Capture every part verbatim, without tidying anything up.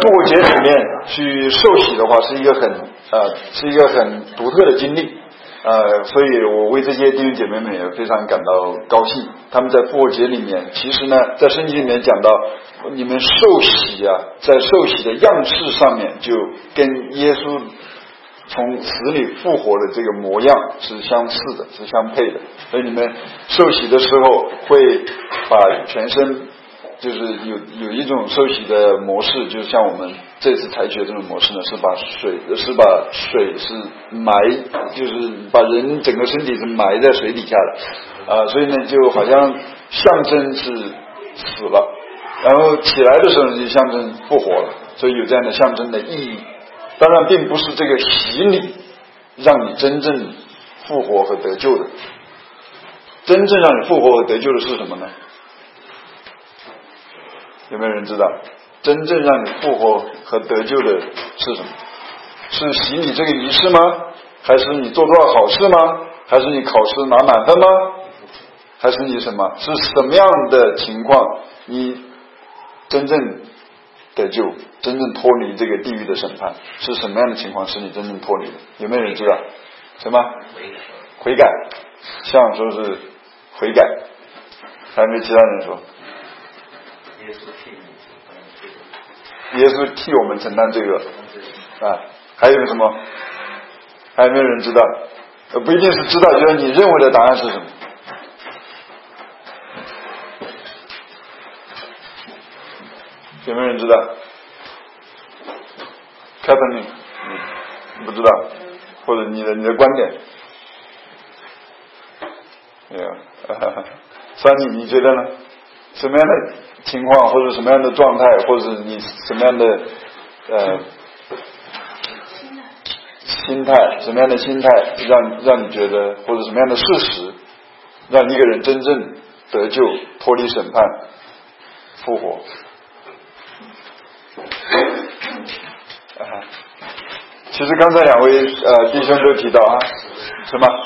复活节里面去受洗的话，是一个很呃是一个很独特的经历。呃，所以我为这些弟兄姐妹们也非常感到高兴。他们在复活节里面，其实呢，在圣经里面讲到，你们受洗啊，在受洗的样式上面，就跟耶稣从死里复活的这个模样是相似的，是相配的。所以你们受洗的时候，会把全身，就是有有一种受洗的模式，就像我们这次采取的这种模式呢，是把水是把水是埋，就是把人整个身体是埋在水底下的啊、呃，所以呢就好像象征是死了，然后起来的时候就象征复活了，所以有这样的象征的意义。当然并不是这个洗礼让你真正复活和得救的，真正让你复活和得救的是什么呢？有没有人知道真正让你复活和得救的是什么？是洗礼这个仪式吗？还是你做多少好事吗？还是你考试拿满分吗？还是你什么？是什么样的情况你真正得救，真正脱离这个地狱的审判？是什么样的情况使你真正脱离的？有没有人知道？什么？悔改。像说是悔改，还有没有其他人说？耶稣替我们承担这个啊，还有什么？还有没有人知道？呃，不一定是知道，就是你认为的答案是什么？有没有人知道？凯特你你不知道，或者你的你的观点？没有。三你你觉得呢？什么样的情况，或者什么样的状态，或者你什么样的呃心态，什么样的心态让让你觉得，或者什么样的事实让一个人真正得救、脱离审判、复活？啊，其实刚才两位呃弟兄都提到啊，什么？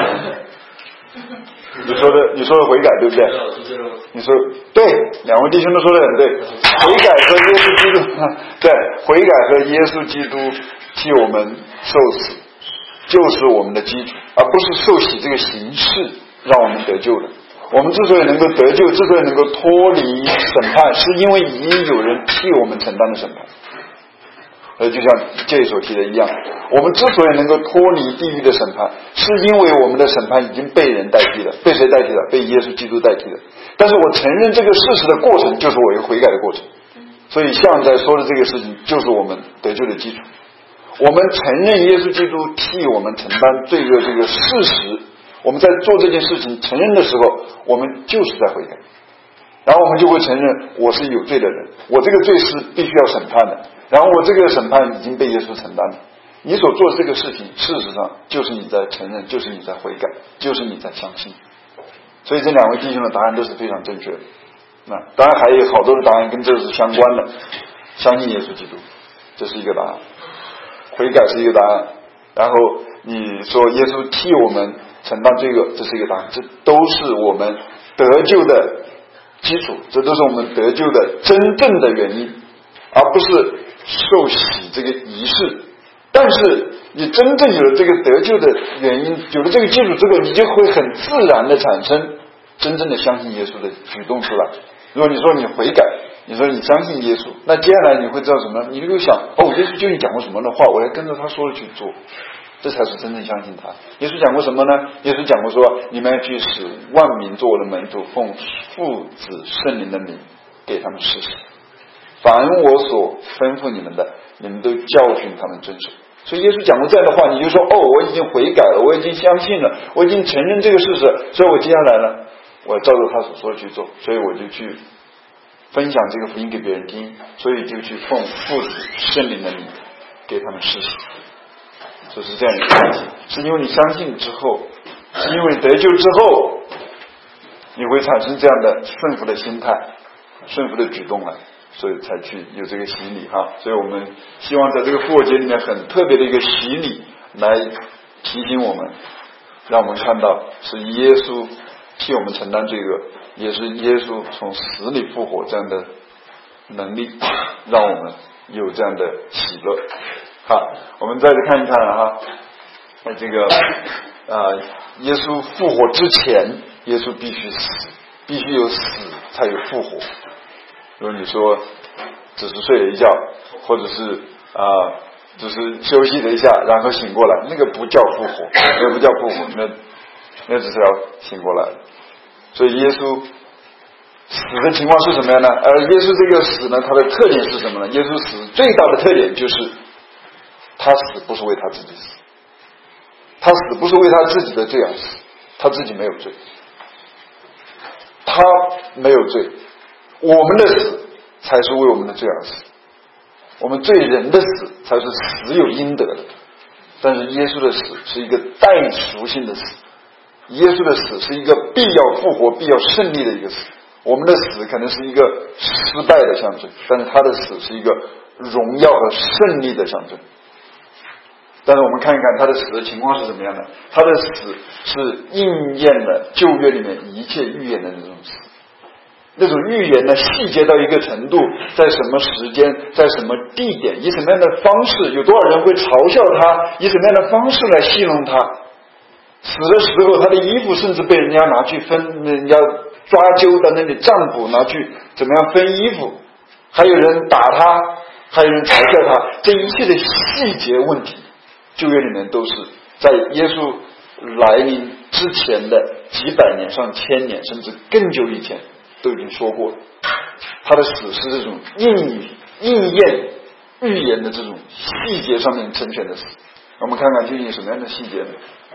你说的你说的悔改对不对？你说对，两位弟兄都说的很对。悔改和耶稣基督，对，悔改和耶稣基督替我们受死，就是我们的基础，而不是受洗这个形式让我们得救的。我们之所以能够得救，之所以能够脱离审判，是因为已经有人替我们承担了审判。呃，就像这所提的一样，我们之所以能够脱离地狱的审判，是因为我们的审判已经被人代替了。被谁代替了？被耶稣基督代替了。但是我承认这个事实的过程，就是我一个悔改的过程。所以像在说的这个事情，就是我们得救的基础。我们承认耶稣基督替我们承担罪恶这个事实，我们在做这件事情承认的时候，我们就是在悔改。然后我们就会承认我是有罪的人，我这个罪是必须要审判的，然后我这个审判已经被耶稣承担了。你所做的这个事情，事实上就是你在承认，就是你在悔改，就是你在相信。所以这两位弟兄的答案都是非常正确的。那当然还有好多的答案跟这是相关的，相信耶稣基督，这是一个答案；悔改是一个答案；然后你说耶稣替我们承担罪恶，这是一个答案。这都是我们得救的基础，这都是我们得救的真正的原因，而不是受洗这个仪式。但是你真正有了这个得救的原因，有了这个基础之后，你就会很自然的产生真正的相信耶稣的举动出来。如果你说你悔改，你说你相信耶稣，那接下来你会知道什么？你就想，哦，耶稣究竟讲过什么的话，我要跟着他说的去做，这才是真正相信他。耶稣讲过什么呢？耶稣讲过说，你们要去使万民做我的门徒，奉父子圣灵的名给他们施洗，凡我所吩咐你们的，你们都教训他们遵守。所以耶稣讲过这样的话，你就说，哦，我已经悔改了，我已经相信了，我已经承认这个事实，所以我接下来呢，我照着他所说的去做，所以我就去分享这个福音给别人听，所以就去奉父子圣灵的名给他们施洗。就是这样一个问题，是因为你相信之后，是因为得救之后，你会产生这样的顺服的心态，顺服的举动来，所以才去有这个洗礼哈。所以我们希望在这个复活节里面很特别的一个洗礼来提醒我们，让我们看到是耶稣替我们承担罪恶，也是耶稣从死里复活这样的能力，让我们有这样的喜乐。好，我们再来看一看啊，这个呃，耶稣复活之前，耶稣必须死，必须有死才有复活。如果你说只是睡了一觉，或者是啊、呃，只是休息了一下，然后醒过来，那个不叫复活，那不叫复活，那那只是要醒过来。所以耶稣死的情况是什么样呢？而耶稣这个死呢，它的特点是什么呢？耶稣死最大的特点就是他死不是为他自己死，他死不是为他自己的罪而死，他自己没有罪，他没有罪，我们的死才是为我们的罪而死，我们罪人的死才是死有应得的。但是耶稣的死是一个代赎性的死，耶稣的死是一个必要复活必要胜利的一个死。我们的死可能是一个失败的象征，但是他的死是一个荣耀和胜利的象征。但是我们看一看他的死的情况是怎么样的，他的死是应验了旧约里面一切预言的那种死，那种预言呢细节到一个程度，在什么时间，在什么地点，以什么样的方式，有多少人会嘲笑他，以什么样的方式来戏弄他。死的时候他的衣服甚至被人家拿去分，人家抓阄在那里占卜，拿去怎么样分衣服，还有人打他，还有人嘲笑他，这一切的细节问题旧约里面都是在耶稣来临之前的几百年上千年甚至更久以前都已经说过了。他的死是这种应应验预言的这种细节上面成全的死。我们看看究竟什么样的细节呢？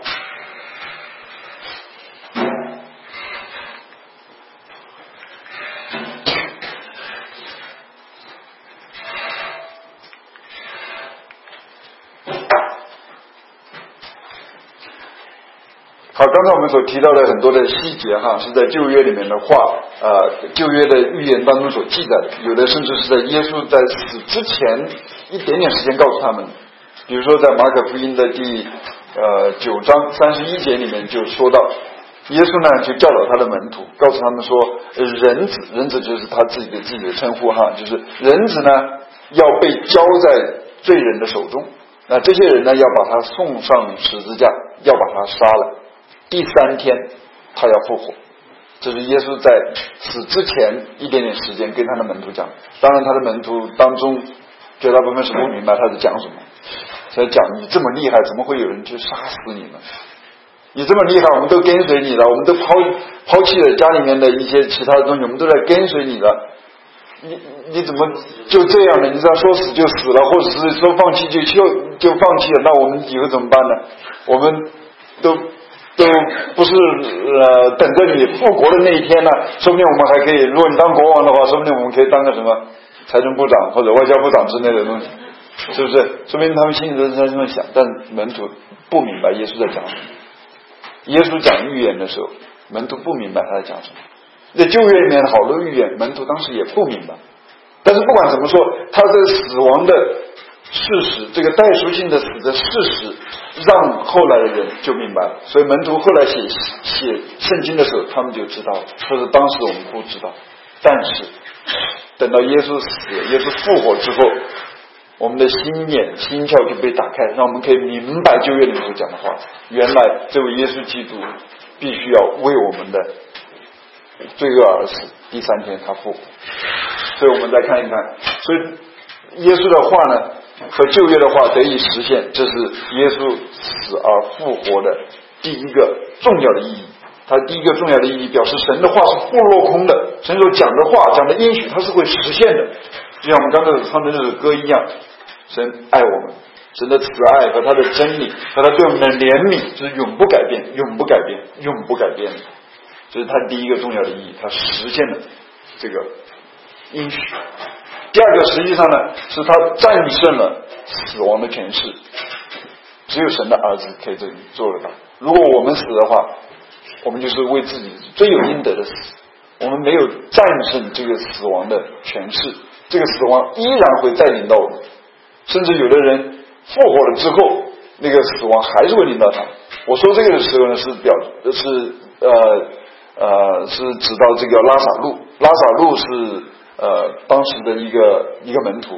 好，刚才我们所提到的很多的细节哈，是在旧约里面的话，呃，旧约的预言当中所记载的，有的甚至是在耶稣在死之前一点点时间告诉他们。比如说在马可福音的第呃九章三十一节里面就说到，耶稣呢就教导他的门徒，告诉他们说，人子，人子就是他自己的自己的称呼哈，就是人子呢要被交在罪人的手中，那这些人呢要把他送上十字架，要把他杀了。第三天他要复活，这是耶稣在死之前一点点时间跟他的门徒讲。当然他的门徒当中绝大部分是不明白他在讲什么，所以讲你这么厉害，怎么会有人去杀死你呢？你这么厉害，我们都跟随你了，我们都抛抛弃了家里面的一些其他的东西，我们都在跟随你了，你你怎么就这样呢？你知道说死就死了，或者是说放弃就就就放弃了，那我们以后怎么办呢？我们都都不是呃等着你复国的那一天呢，说不定我们还可以，如果你当国王的话，说不定我们可以当个什么财政部长或者外交部长之类的东西，是不是？说明他们心里都是在这么想，但门徒不明白耶稣在讲什么。耶稣讲预言的时候，门徒不明白他在讲什么。在旧约里面好多预言，门徒当时也不明白。但是不管怎么说，他这死亡的事实，这个代赎性的死的事实，让后来的人就明白了。所以门徒后来写写圣经的时候，他们就知道了。可是当时我们不知道。但是等到耶稣死，耶稣复活之后，我们的心眼心窍就被打开，让我们可以明白旧约里面所讲的话。原来这位耶稣基督必须要为我们的罪恶而死，第三天他复活。所以我们再看一看，所以耶稣的话呢和旧约的话得以实现，这是耶稣死而复活的第一个重要的意义。它第一个重要的意义表示神的话是不落空的，神所讲的话讲的应许它是会实现的，就像我们刚才唱的那首歌一样，神爱我们，神的慈爱和他的真理和他对我们的怜悯是永不改变永不改变永不改变的，这是他第一个重要的意义，他实现了这个应许。第二个实际上呢是他战胜了死亡的权势，只有神的儿子可以这里做得到。如果我们死的话，我们就是为自己罪有应得的死，我们没有战胜这个死亡的权势，这个死亡依然会再临到我们，甚至有的人复活了之后，那个死亡还是会临到他。我说这个的时候呢，是表是呃呃是指到这个拉撒路，拉撒路是呃当时的一个一个门徒，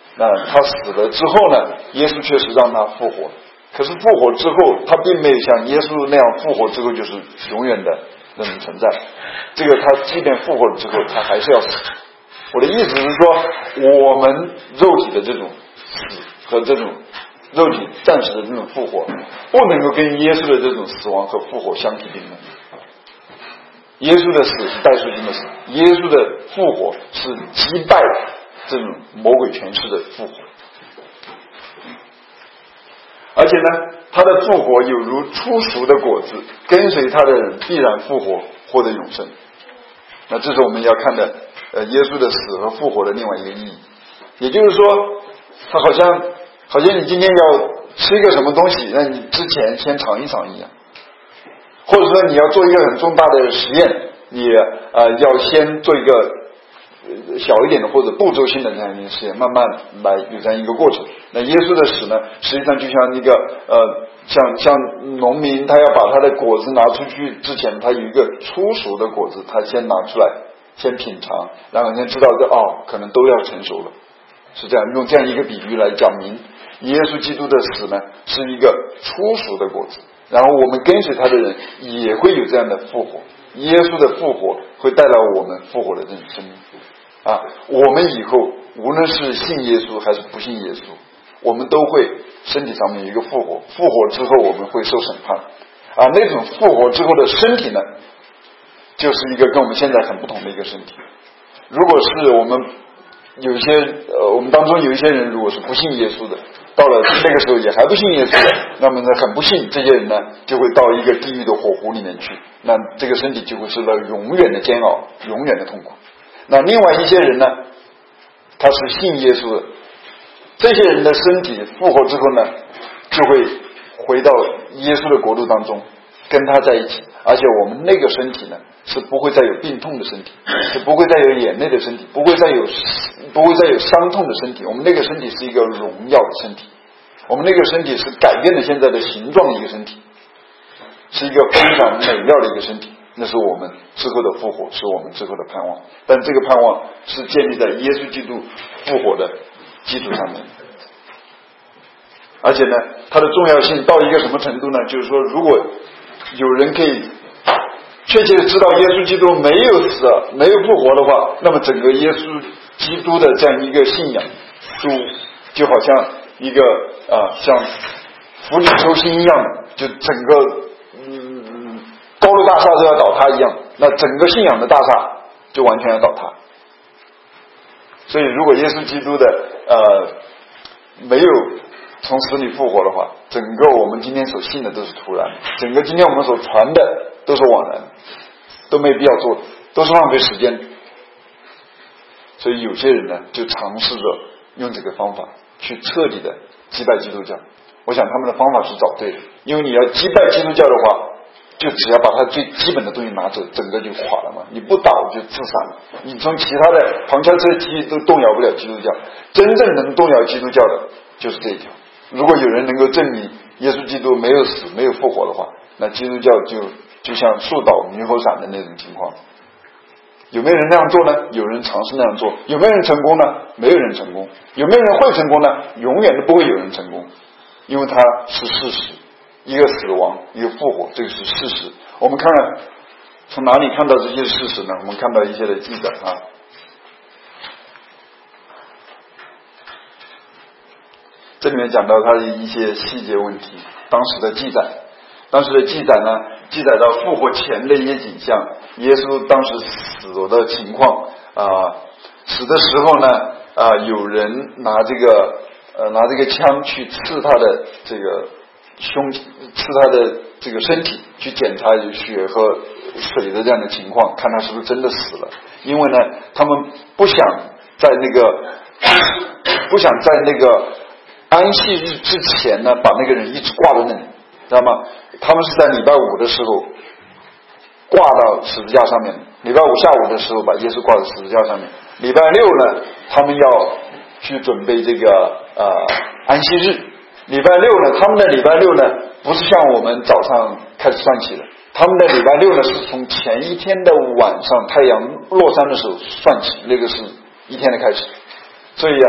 那他死了之后呢，耶稣确实让他复活，可是复活之后他并没有像耶稣那样复活之后就是永远的那种存在，这个他即便复活了之后他还是要死。我的意思是说，我们肉体的这种死和这种肉体暂时的这种复活不能够跟耶稣的这种死亡和复活相提并论。耶稣的死是代赎性的死，耶稣的复活是击败这种魔鬼权势的复活。而且呢，他的复活有如初熟的果子，跟随他的人必然复活，获得永生。那这是我们要看的呃，耶稣的死和复活的另外一个意义。也就是说，他好像好像你今天要吃一个什么东西，那你之前先尝一尝一样，或者说你要做一个很重大的实验，你呃要先做一个小一点的或者步骤性的这样一个实验，慢慢来有这样一个过程。那耶稣的死呢，实际上就像一个呃，像像农民他要把他的果子拿出去之前，他有一个初熟的果子，他先拿出来，先品尝，然后先知道这哦，可能都要成熟了，是这样，用这样一个比喻来讲明耶稣基督的死呢是一个初熟的果子，然后我们跟随他的人也会有这样的复活。耶稣的复活会带来我们复活的这种生命啊！我们以后无论是信耶稣还是不信耶稣，我们都会身体上面有一个复活，复活之后我们会受审判啊！那种复活之后的身体呢，就是一个跟我们现在很不同的一个身体。如果是我们有一些呃，我们当中有一些人如果是不信耶稣的，到了那个时候也还不信耶稣的，那么呢很不幸，这些人呢就会到一个地狱的火湖里面去，那这个身体就会受到永远的煎熬，永远的痛苦。那另外一些人呢，他是信耶稣的，这些人的身体复活之后呢，就会回到耶稣的国度当中跟他在一起，而且我们那个身体呢是不会再有病痛的身体，是不会再有眼泪的身体，不会再有不会再有伤痛的身体，我们那个身体是一个荣耀的身体，我们那个身体是改变了现在的形状的一个身体，是一个非常美妙的一个身体，那是我们之后的复活，是我们之后的盼望。但这个盼望是建立在耶稣基督复活的基础上面，而且呢它的重要性到一个什么程度呢，就是说如果有人可以确切的知道耶稣基督没有死没有复活的话，那么整个耶稣基督的这样一个信仰就就好像一个啊像釜底抽薪一样的，就整个嗯高楼大厦都要倒塌一样，那整个信仰的大厦就完全要倒塌。所以如果耶稣基督的呃没有从死里复活的话，整个我们今天所信的都是徒然，整个今天我们所传的都是枉然，都没必要做的，都是浪费时间。所以有些人呢就尝试着用这个方法去彻底的击败基督教，我想他们的方法是找对的，因为你要击败基督教的话，就只要把它最基本的东西拿走，整个就垮了嘛，你不倒就自散了，你从其他的旁敲侧击都动摇不了基督教，真正能动摇基督教的就是这一条。如果有人能够证明耶稣基督没有死没有复活的话，那基督教就就像树倒猕猴散的那种情况。有没有人那样做呢？有人尝试那样做。有没有人成功呢？没有人成功。有没有人会成功呢？永远都不会有人成功，因为它是事实，一个死亡一个复活，这个是事实。我们看看从哪里看到这些事实呢？我们看到一些的记载啊，这里面讲到他的一些细节问题，当时的记载，当时的记载呢，记载到复活前的一些景象，耶稣当时死的情况啊、呃，死的时候呢，啊、呃，有人拿这个呃拿这个枪去刺他的这个胸，刺他的这个身体，去检查有血和水的这样的情况，看他是不是真的死了。因为呢，他们不想在那个不想在那个安息日之前呢，把那个人一直挂在那里，知道吗？他们是在礼拜五的时候挂到十字架上面，礼拜五下午的时候把耶稣挂在十字架上面，礼拜六呢，他们要去准备这个呃安息日。礼拜六呢，他们的礼拜六呢，不是像我们早上开始算起的，他们的礼拜六呢是从前一天的晚上太阳落山的时候算起，那个是一天的开始。所以啊，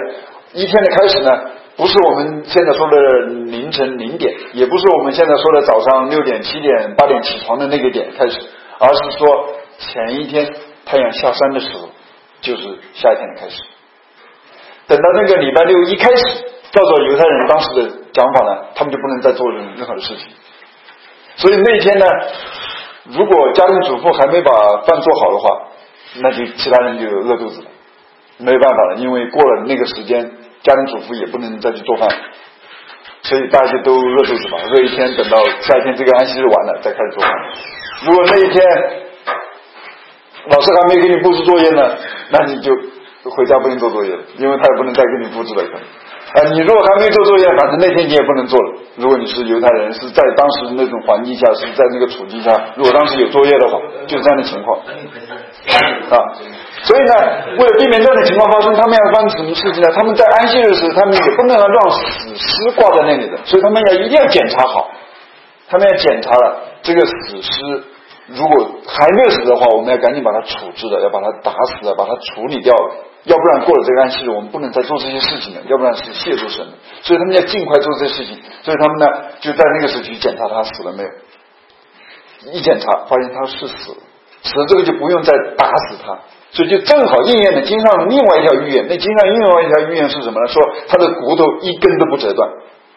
一天的开始呢，不是我们现在说的凌晨零点，也不是我们现在说的早上六点、七点、八点起床的那个点开始，而是说前一天太阳下山的时候，就是夏天的开始。等到那个礼拜六一开始，照着犹太人当时的讲法呢，他们就不能再做任何的事情。所以那一天呢，如果家庭主妇还没把饭做好的话，那就其他人就饿肚子了，没有办法了，因为过了那个时间，家庭主妇也不能再去做饭，所以大家就都饿肚子吧，饿一天，等到下一天这个安息日完了再开始做饭。如果那一天老师还没给你布置作业呢，那你就回家不能做作业了，因为他也不能再给你布置了。啊，你如果还没做作业，反正那天你也不能做了。如果你是犹太人，是在当时那种环境下，是在那个处境下，如果当时有作业的话，就是这样的情况啊。所以呢，为了避免这样的情况发生，他们要发生什么事情呢？他们在安息日时，他们也不能让死尸挂在那里的，所以他们要一定要检查好，他们要检查了这个死尸。如果还没有死的话，我们要赶紧把它处置了，要把它打死了，把它处理掉了，要不然过了这个安息日，我们不能再做这些事情了，要不然是亵渎神的。所以他们要尽快做这些事情，所以他们呢就在那个时期检查他死了没有，一检查发现他是死了，死了这个就不用再打死他，所以就正好应验了经上另外一条预言。那经上另外一条预言是什么呢？说他的骨头一根都不折断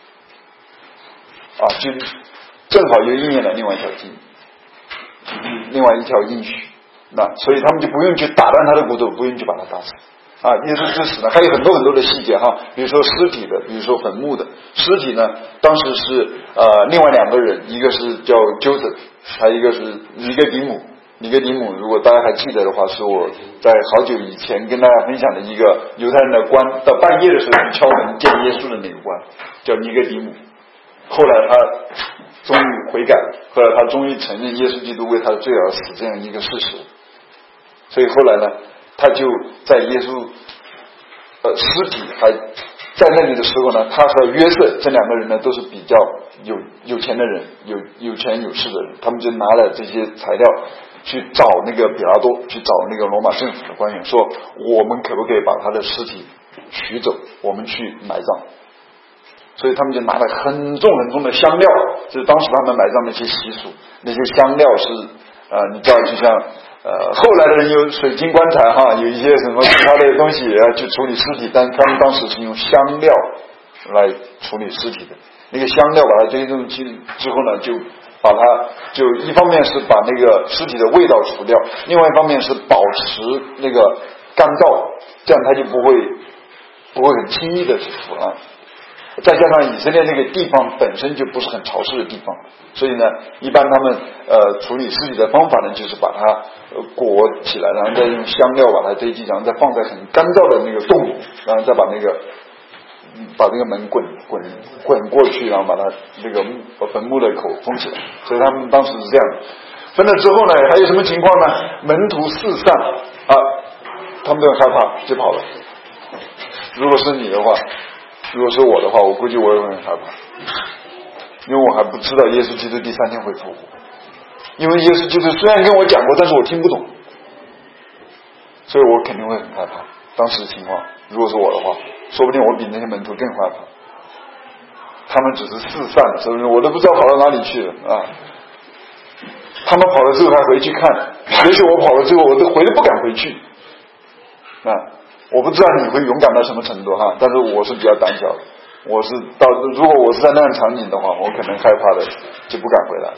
啊，就正好又应验了另外一条经。另外一条应许，那所以他们就不用去打断他的骨头，不用去把他打死啊。耶稣之死呢，还有很多很多的细节哈，比如说尸体的，比如说坟墓的。尸体呢，当时是呃另外两个人，一个是叫 Joseph， 还有一个是尼哥底母。尼哥底母，如果大家还记得的话，是我在好久以前跟大家分享的一个犹太人的官，到半夜的时候去敲门见耶稣的那个官，叫尼哥底母。后来他终于悔改，后来他终于承认耶稣基督为他的罪而死这样一个事实，所以后来呢，他就在耶稣呃尸体还在那里的时候呢，他和约瑟这两个人呢都是比较有有钱的人，有有权有势的人，他们就拿了这些材料去找那个比拉多，去找那个罗马政府的官员，说我们可不可以把他的尸体取走，我们去埋葬。所以他们就拿了很重很重的香料，就是当时他们埋葬那些习俗，那些香料是呃，你知道，就像呃，后来的人有水晶棺材哈，有一些什么其他的东西也要去处理尸体，但他们当时是用香料来处理尸体的。那个香料把它堆进去之后呢，就把它就一方面是把那个尸体的味道除掉，另外一方面是保持那个干燥，这样它就不会不会很轻易的腐烂。再加上以色列那个地方本身就不是很潮湿的地方，所以呢，一般他们呃处理尸体的方法呢，就是把它呃裹起来，然后再用香料把它堆积，然后再放在很干燥的那个洞里，然后再把那个把那个门滚滚滚过去，然后把它那个坟墓的口封起来。所以他们当时是这样的。分了之后呢，还有什么情况呢？门徒四散啊，他们都很害怕，就跑了。如果是你的话。如果是我的话，我估计我也会很害怕，因为我还不知道耶稣基督第三天会复活。因为耶稣基督虽然跟我讲过，但是我听不懂，所以我肯定会很害怕。当时的情况，如果是我的话，说不定我比那些门徒更害怕。他们只是四散，是不是？我都不知道跑到哪里去了啊！他们跑了之后还回去看，也许我跑了之后，我都回都不敢回去啊！我不知道你会勇敢到什么程度哈，但是我是比较胆小的。我是到如果我是在那样场景的话，我可能害怕的就不敢回来。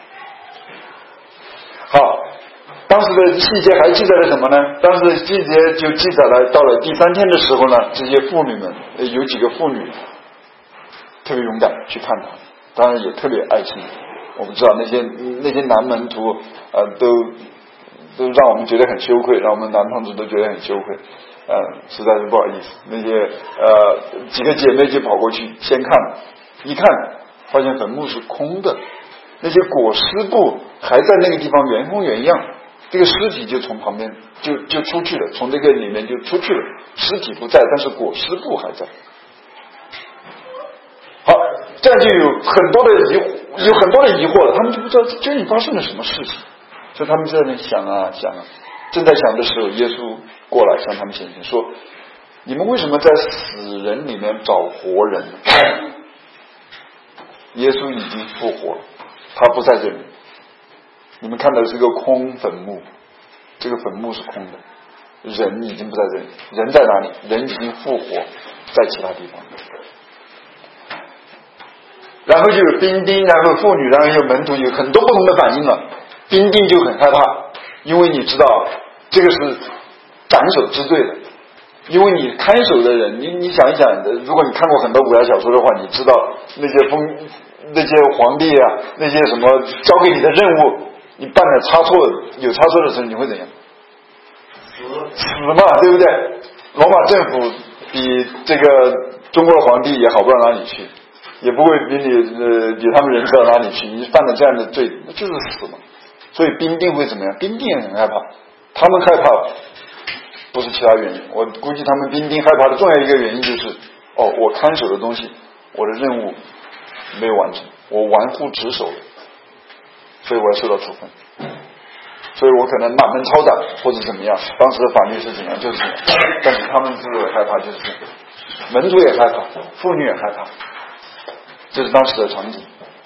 好，当时的细节还记载了什么呢？当时的细节就记载了，到了第三天的时候呢，这些妇女们有几个妇女特别勇敢去看他，当然也特别爱心。我们知道那些那些男门徒呃都都让我们觉得很羞愧，让我们男同志都觉得很羞愧。呃，实在是不好意思，那些呃几个姐妹就跑过去先看，一看发现坟墓是空的，那些裹尸布还在那个地方原封原样，这个尸体就从旁边就就出去了，从这个里面就出去了，尸体不在，但是裹尸布还在。好，这样就有很多的疑有很多的疑惑了，他们就不知道究竟发生了什么事情，所以他们在那想啊想啊。正在想的时候，耶稣过来向他们显现说：“ 你们为什么在死人里面找活人呢？耶稣已经复活了，他不在这里。你们看到是个空坟墓，这个坟墓是空的，人已经不在这里。人在哪里？人已经复活在其他地方。然后就有兵丁，然后妇女，然后有门徒，有很多不同的反应了。兵丁就很害怕，因为你知道这个是斩首之罪的，因为你看守的人，你你想一想，如果你看过很多武侠小说的话，你知道那些封那些皇帝啊，那些什么交给你的任务，你办了差错，有差错的时候，你会怎样？死嘛，对不对？罗马政府比这个中国的皇帝也好不到哪里去，也不会比你呃比他们人到哪里去。你犯了这样的罪，那就是死嘛。所以兵丁会怎么样？兵丁也很害怕，他们害怕不是其他原因，我估计他们兵丁害怕的重要一个原因就是，哦，我看守的东西，我的任务没有完成，我玩忽职守了，所以我要受到处分，所以我可能满门抄斩或者怎么样，当时的法律是怎样就是怎样，但是他们之所以害怕就是这样，门徒也害怕，妇女也害怕，这是当时的场景。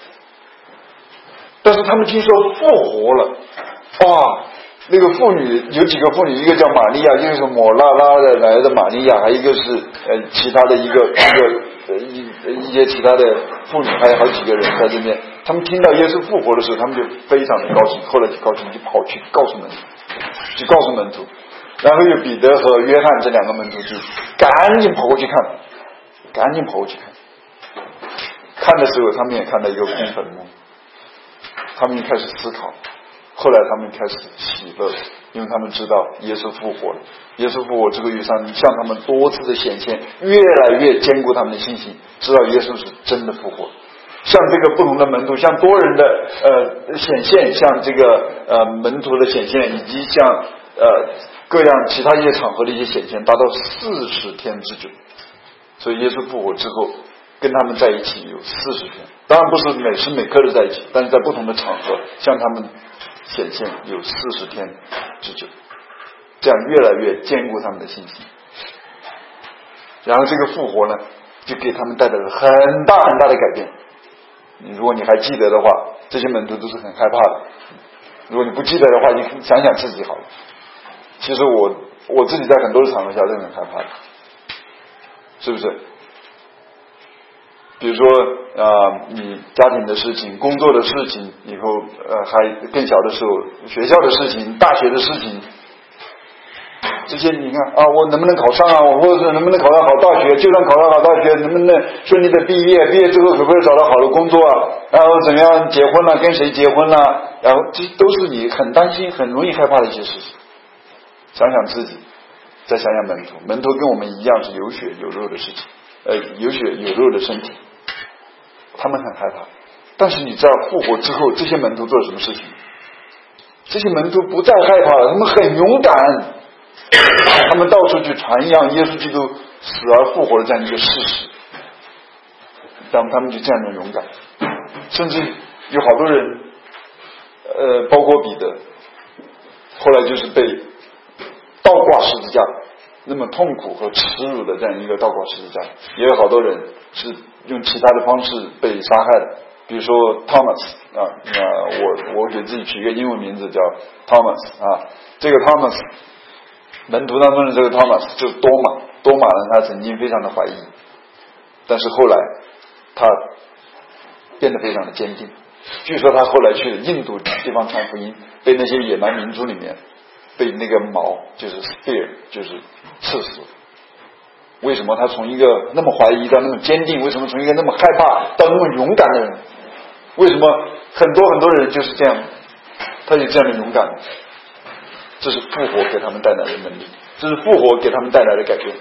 但是他们听说复活了，哇！那个妇女有几个妇女，一个叫玛利亚，一个是抹拉拉的来的玛利亚，还有一个是呃其他的一个一个呃一一些其他的妇女，还有好几个人在这边。他们听到耶稣复活的时候，他们就非常的高兴，后来就高兴就跑去告诉门徒，就告诉门徒，然后有彼得和约翰这两个门徒就赶紧跑过去看，赶紧跑过去看。看的时候，他们也看到一个空坟墓，他们就开始思考。后来他们开始喜乐，因为他们知道耶稣复活了。耶稣复活之后，又向向他们多次的显现，越来越坚固他们的信心，知道耶稣是真的复活。像这个不同的门徒，像多人的呃显现，像这个呃门徒的显现，以及像呃各样其他一些场合的一些显现，达到四十天之久。所以耶稣复活之后，跟他们在一起有四十天，当然不是每时每刻的在一起，但是在不同的场合向他们显现有四十天之久，这样越来越坚固他们的信心。然后这个复活呢，就给他们带来了很大很大的改变。如果你还记得的话，这些门徒都是很害怕的。如果你不记得的话，你想想自己好了。其实我我自己在很多的场合下都很害怕的，是不是？比如说啊、呃，你家庭的事情、工作的事情，以后呃还更小的时候，学校的事情、大学的事情，这些你看啊，我能不能考上啊？我或者能不能考上好大学？就算考上好大学，能不能顺利的毕业？毕业之后可不可以找到好的工作啊？然后怎么样结婚了、啊？跟谁结婚了、啊？然后这都是你很担心、很容易害怕的一些事情。想想自己，再想想门徒，门徒跟我们一样是有血有肉的事情，呃，有血有肉的身体。他们很害怕，但是你知道复活之后，这些门徒做了什么事情？这些门徒不再害怕了，他们很勇敢，他们到处去传扬耶稣基督死而复活的这样一个事实。当他们就这样的勇敢，甚至有好多人，呃，包括彼得，后来就是被倒挂十字架，那么痛苦和耻辱的这样一个倒挂十字架，也有好多人是用其他的方式被杀害的，比如说 Thomas 啊，呃、我我给自己取一个英文名字叫 Thomas 啊，这个 Thomas 门徒当中的这个 Thomas 就是多马，多马呢他曾经非常的怀疑，但是后来他变得非常的坚定，据说他后来去了印度地方传福音，被那些野蛮民族里面被那个矛就是 spear 就是刺死了。为什么他从一个那么怀疑到那么坚定？为什么从一个那么害怕到那么勇敢的人？为什么很多很多人就是这样，他有这样的勇敢？这是复活给他们带来的能力，这是复活给他们带来的改变。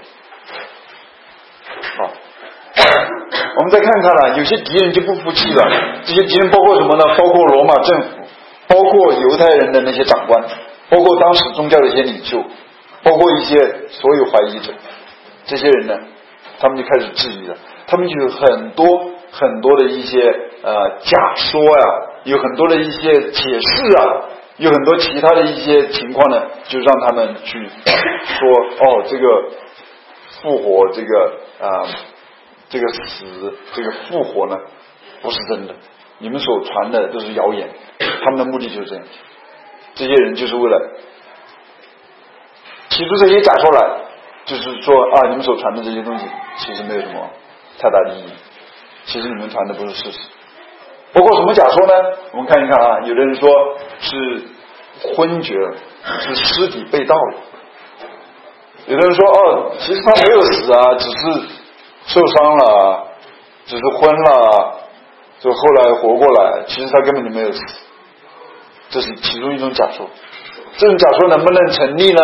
好，我们再看看了，有些敌人就不服气了。这些敌人包括什么呢？包括罗马政府，包括犹太人的那些长官，包括当时宗教的一些领袖，包括一些所有怀疑者。这些人呢，他们就开始质疑了，他们就有很多很多的一些呃假说呀、啊，有很多的一些解释啊，有很多其他的一些情况呢，就让他们去说哦，这个复活这个啊、呃、这个死这个复活呢不是真的，你们所传的都是谣言，他们的目的就是这样，这些人就是为了提出这些假说来，就是说啊，你们所传的这些东西其实没有什么太大的意义，其实你们传的不是事实。包括什么假说呢？我们看一看啊，有的人说是昏厥，是尸体被盗了；有的人说哦，其实他没有死啊，只是受伤了，只是昏了，就后来活过来，其实他根本就没有死。这是其中一种假说。这种假说能不能成立呢？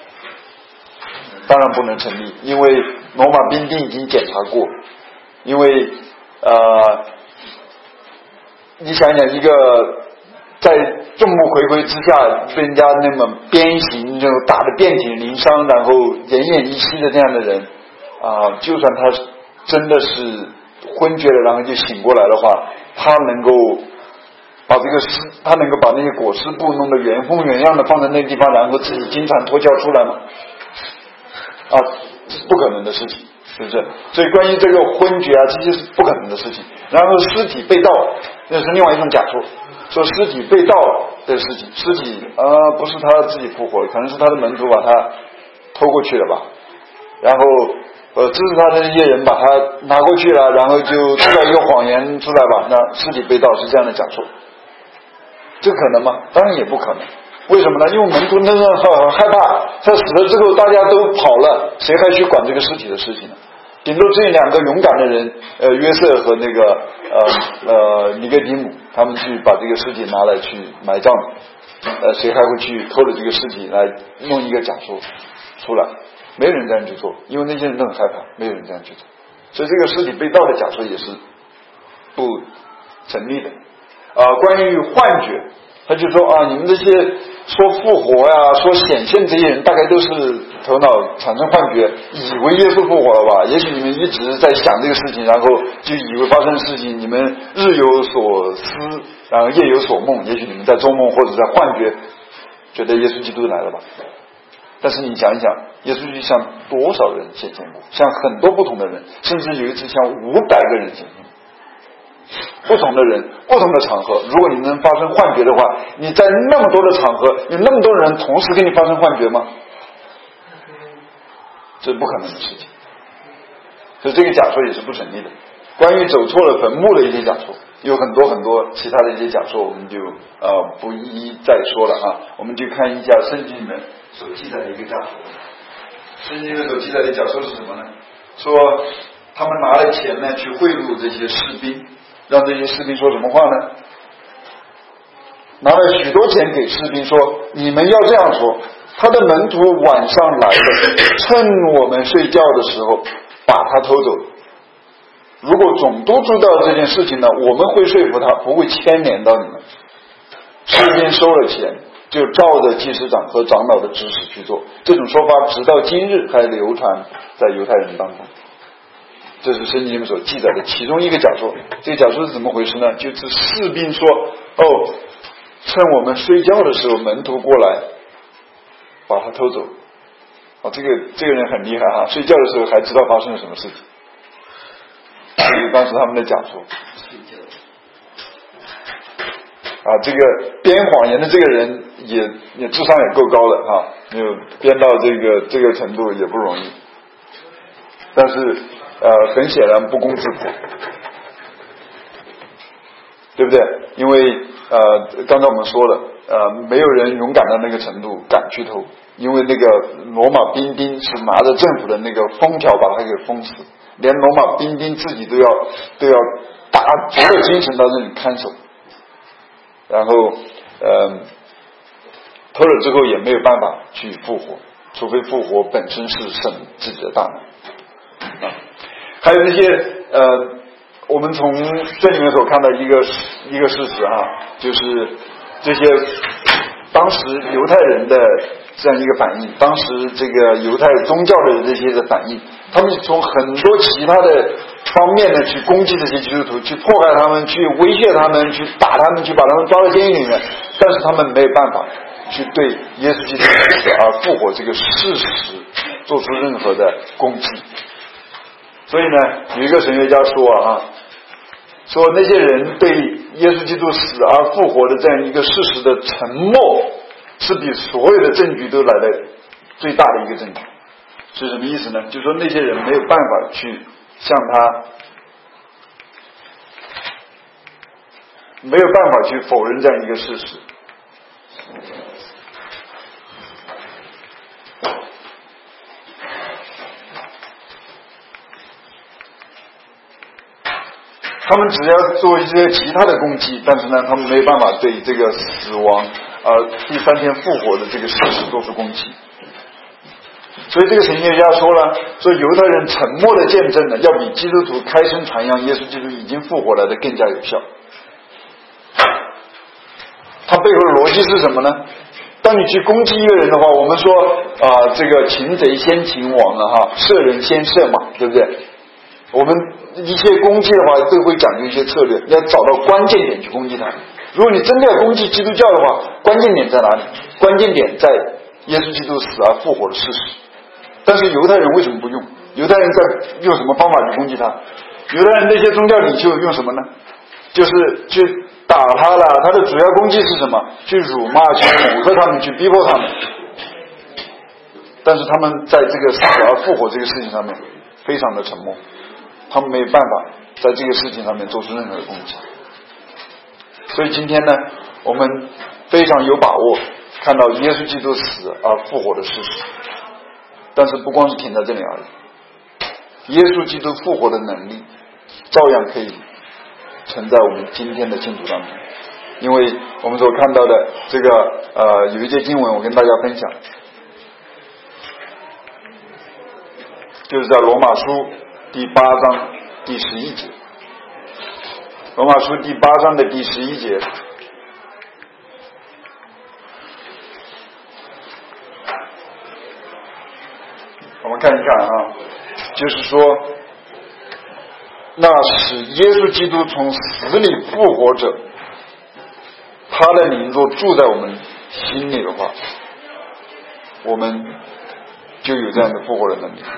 当然不能成立，因为罗马兵丁已经检查过，因为呃。你想想，一个在众目睽睽之下被人家那么鞭刑，就打得遍体鳞伤，然后奄奄一息的这样的人啊、呃，就算他真的是昏厥了，然后就醒过来的话，他能够把这个尸，他能够把那些裹尸布弄得原封原样的放在那个地方，然后自己经常脱臼出来吗？啊，这是不可能的事情。是不是？所以关于这个昏厥啊，这些是不可能的事情。然后尸体被盗，那是另外一种假说，说尸体被盗的事情，尸体呃不是他自己复活的，可能是他的门徒把他偷过去了吧，然后呃支持他的那些人把他拿过去了，然后就制造一个谎言出来吧，那尸体被盗是这样的假说，这可能吗？当然也不可能。为什么呢？因为门徒那时候很害怕，他死了之后大家都跑了，谁还去管这个尸体的事情呢？顶多这两个勇敢的人，呃，约瑟和那个呃呃尼哥底母，他们去把这个尸体拿来去埋葬，呃，谁还会去偷了这个尸体来弄一个假说出来？没有人这样去做，因为那些人都很害怕，没有人这样去做，所以这个尸体被盗的假说也是不成立的。啊、呃，关于幻觉，他就说啊，你们这些说复活呀、啊、说显现这些人，大概都是头脑产生幻觉，以为耶稣复活了吧？也许你们一直在想这个事情，然后就以为发生的事情，你们日有所思，然后夜有所梦。也许你们在做梦或者在幻觉，觉得耶稣基督来了吧？但是你想一想，耶稣基督向多少人显现过？向很多不同的人，甚至有一次向五百个人显现。不同的人，不同的场合，如果你能发生幻觉的话，你在那么多的场合，有那么多人同时跟你发生幻觉吗？这是不可能的事情。所以这个假说也是不成立的。关于走错了坟墓的一些假说，有很多很多其他的一些假说，我们就呃不一一再说了啊。我们就看一下圣经里面所记载的一个假说。圣经里面所记载的假说是什么呢？说他们拿了钱呢去贿赂这些士兵，让这些士兵说什么话呢？拿了许多钱给士兵说，你们要这样说，他的门徒晚上来了，趁我们睡觉的时候把他偷走。如果总督知道这件事情呢，我们会说服他，不会牵连到你们。士兵收了钱，就照着祭司长和长老的指示去做。这种说法直到今日还流传在犹太人当中。这是圣经里面所记载的其中一个假说。这个假说是怎么回事呢？就是士兵说，哦，趁我们睡觉的时候，门徒过来把他偷走。哦，这个这个人很厉害哈，睡觉的时候还知道发生了什么事情。这是当时他们的假说。啊，这个编谎言的这个人也也智商也够高了哈，没有编到这个这个程度也不容易。但是呃，很显然不攻自破，对不对？因为呃，刚才我们说了，呃，没有人勇敢到那个程度敢去偷，因为那个罗马兵丁是拿着政府的那个封条把他给封死，连罗马兵丁自己都要都要打足了精神到那里看守，然后呃，偷了之后也没有办法去复活，除非复活本身是神自己的大能。啊，还有这些呃，我们从这里面所看到一个一个事实啊，就是这些当时犹太人的这样一个反应，当时这个犹太宗教的这些的反应，他们从很多其他的方面呢去攻击这些基督徒，去迫害他们，去威胁他们，去打他们，去把他们抓到监狱里面，但是他们没有办法去对耶稣基督死而复活这个事实做出任何的攻击。所以呢，有一个神学家说啊，说那些人对耶稣基督死而复活的这样一个事实的沉默，是比所有的证据都来的最大的一个证据。是什么意思呢？就是说那些人没有办法去向他，没有办法去否认这样一个事实。他们只要做一些其他的攻击，但是呢，他们没有办法对这个死亡呃第三天复活的这个事实做出攻击。所以这个神学家说了，说犹太人沉默的见证呢，要比基督徒开声传扬耶稣基督已经复活了的更加有效。它背后的逻辑是什么呢？当你去攻击一个人的话，我们说啊、呃，这个擒贼先擒王了哈，射人先射马，对不对？我们一些攻击的话，都会讲究一些策略，要找到关键点去攻击他。如果你真的要攻击基督教的话，关键点在哪里？关键点在耶稣基督死而复活的事实。但是犹太人为什么不用？犹太人在用什么方法去攻击他？犹太人那些宗教领袖用什么呢？就是去打他了。他的主要攻击是什么？去辱骂、去恐吓他们，去逼迫他们。但是他们在这个死而复活这个事情上面非常的沉默，他们没有办法在这个事情上面做出任何的攻击。所以今天呢，我们非常有把握看到耶稣基督死而复活的事实。但是不光是停在这里而已，耶稣基督复活的能力照样可以存在我们今天的信徒当中。因为我们所看到的这个呃有一节经文我跟大家分享，就是在罗马书第八章第十一节。罗马书第八章的第十一节，我们看一看啊，就是说，那使耶稣基督从死里复活者，他的灵若住在我们心里的话，我们就有这样的复活的能力。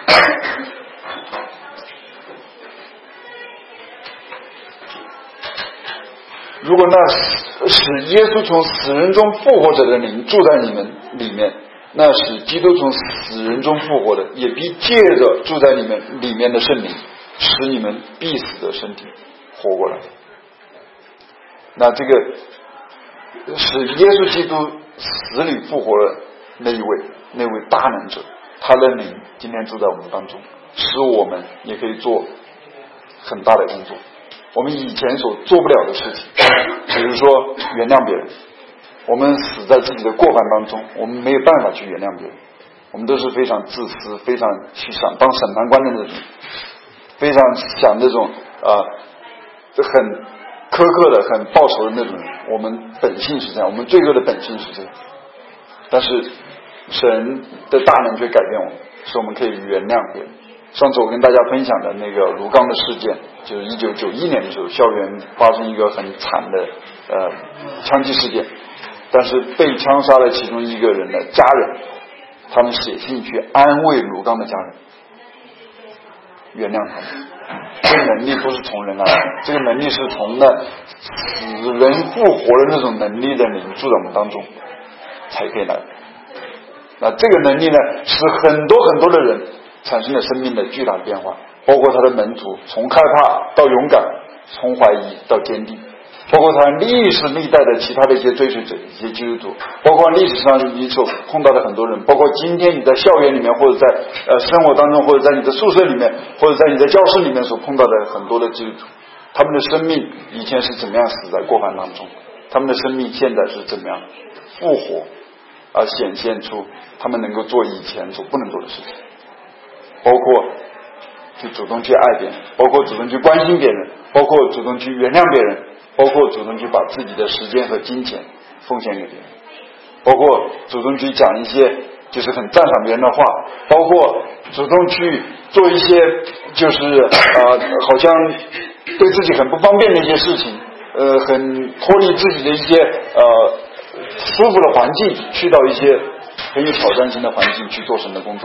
如果那使耶稣从死人中复活者的灵住在你们里面，那使基督从死人中复活的，也必借着住在你们里面的圣灵，使你们必死的身体活过来。那这个使耶稣基督死里复活的那一位，那位大能者，他的灵今天住在我们当中，使我们也可以做很大的工作。我们以前所做不了的事情，比如说原谅别人，我们死在自己的过犯当中，我们没有办法去原谅别人，我们都是非常自私，非常去想当审判官的那种，非常想那种呃很苛刻的、很报仇的那种人。我们本性是这样，我们罪恶的本性是这样，但是神的大能却改变我们，使我们可以原谅别人。上次我跟大家分享的那个卢刚的事件，就是一九九一年的时候，校园发生一个很惨的呃枪击事件，但是被枪杀了其中一个人的家人，他们写信去安慰卢刚的家人，原谅他们。这个能力不是从人来的，这个能力是从那死人复活的那种能力的灵住在我们当中才可以来的。那这个能力呢，使很多很多的人产生了生命的巨大的变化，包括他的门徒从害怕到勇敢，从怀疑到坚定，包括他历史历代的其他的一些追随者，一些基督徒，包括历史上你所碰到的很多人，包括今天你在校园里面，或者在呃生活当中，或者在你的宿舍里面，或者在你的教室里面所碰到的很多的基督徒，他们的生命以前是怎么样死在过犯当中，他们的生命现在是怎么样复活，而显现出他们能够做以前所不能做的事情，包括去主动去爱别人，包括主动去关心别人，包括主动去原谅别人，包括主动去把自己的时间和金钱奉献给别人，包括主动去讲一些就是很赞赏别人的话，包括主动去做一些就是呃好像对自己很不方便的一些事情，呃很脱离自己的一些呃舒服的环境，去到一些很有挑战性的环境去做神的工作。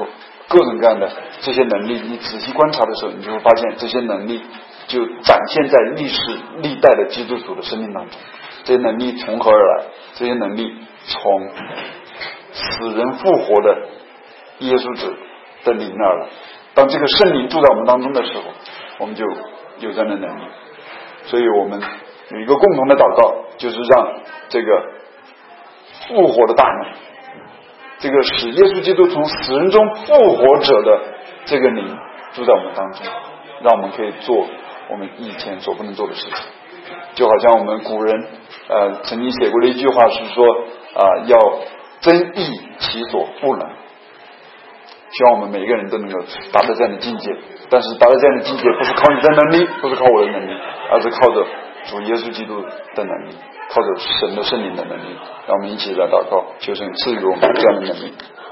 各种各样的这些能力，你仔细观察的时候，你就会发现这些能力就展现在历史历代的基督徒的生命当中。这些能力从何而来？这些能力从死人复活的耶稣者的灵而来。当这个圣灵住在我们当中的时候，我们就有这样的能力。所以我们有一个共同的祷告，就是让这个复活的大能，这个使耶稣基督从死人中复活者的这个灵住在我们当中，让我们可以做我们以前所不能做的事情。就好像我们古人呃曾经写过的一句话是说啊、呃，要增益其所不能。希望我们每一个人都能够达到这样的境界，但是达到这样的境界不是靠你的能力，不是靠我的能力，而是靠着主耶稣基督的能力，靠着神的圣灵的能力。让我们一起来祷告，求神赐予我们这样的能力。